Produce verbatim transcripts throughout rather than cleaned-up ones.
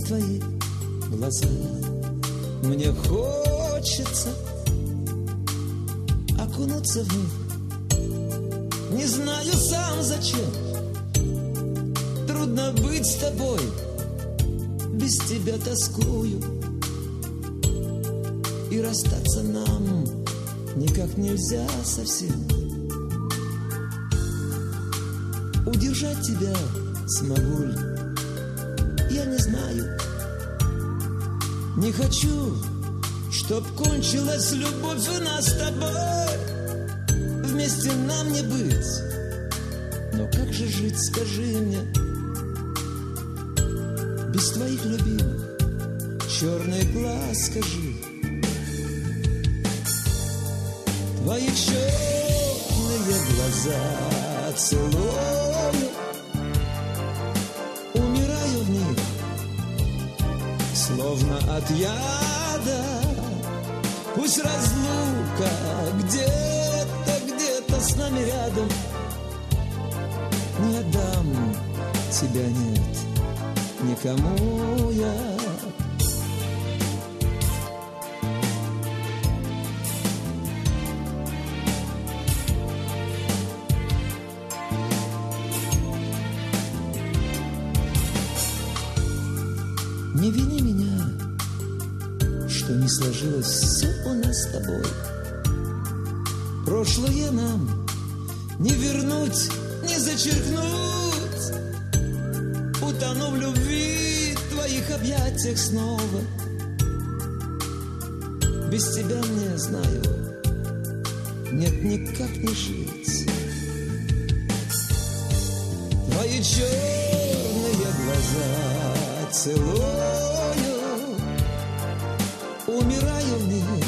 твои глаза. Мне хочется окунуться в них. Не знаю сам зачем. Трудно быть с тобой, без тебя тоскую. И расстаться нам никак нельзя совсем. Удержать тебя смогу ли, я не знаю. Не хочу, чтоб кончилась любовь у нас с тобой. Вместе нам не быть. Но как же жить, скажи мне, без твоих любимых черных глаз, скажи. Твои черные глаза целую, умираю в них, словно от яда. Пусть разлука где-то, где-то с нами рядом. Не отдам тебя, нет, никому я. Не вини меня, что не сложилось все у нас с тобой. Прошлое нам не вернуть, не зачеркнуть. Утону в любви, в твоих объятиях снова. Без тебя мне, знаю, нет, никак не жить. Твои черные глаза целую, умираю в них,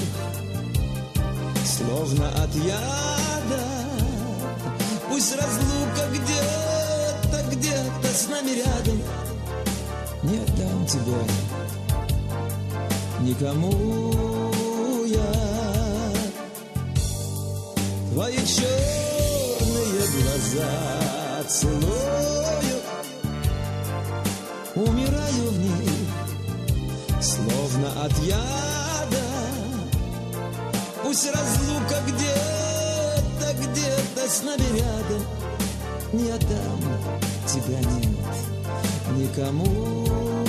словно от яда. Пусть разлука где-то, где-то с нами рядом. Не отдам тебя никому я. Твои черные глаза целую, умираю в них, словно от яда. Пусть разлука где-то, где-то с нами рядом. Не отдам тебя, нет, никому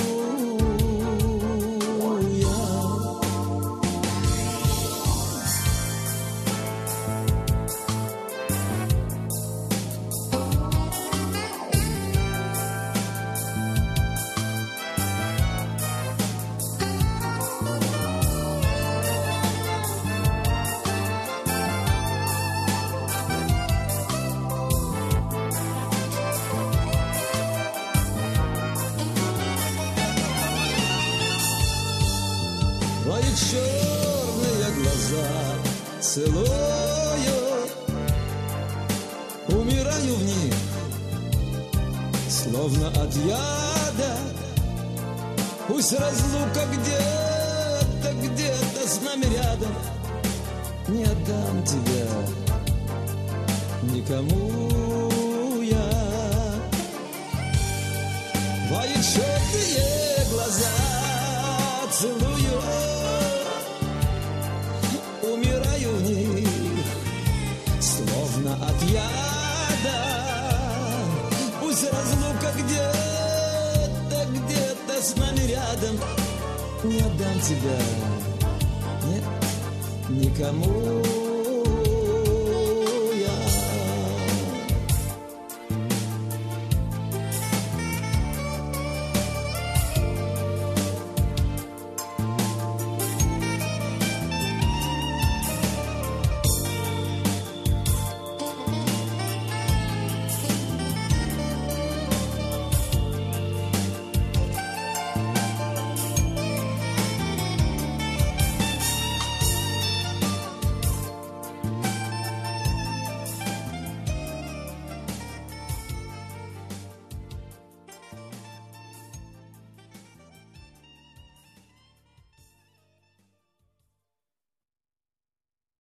я. Твои черные глаза целую, умираю в них, словно от яда. Пусть разлука где-то, где-то с нами рядом. Не отдам тебя никому я. Твои черные глаза целую, умираю в них, словно от яда. Пусть разлука где-то, где-то с нами рядом. Не отдам тебя, нет, никому.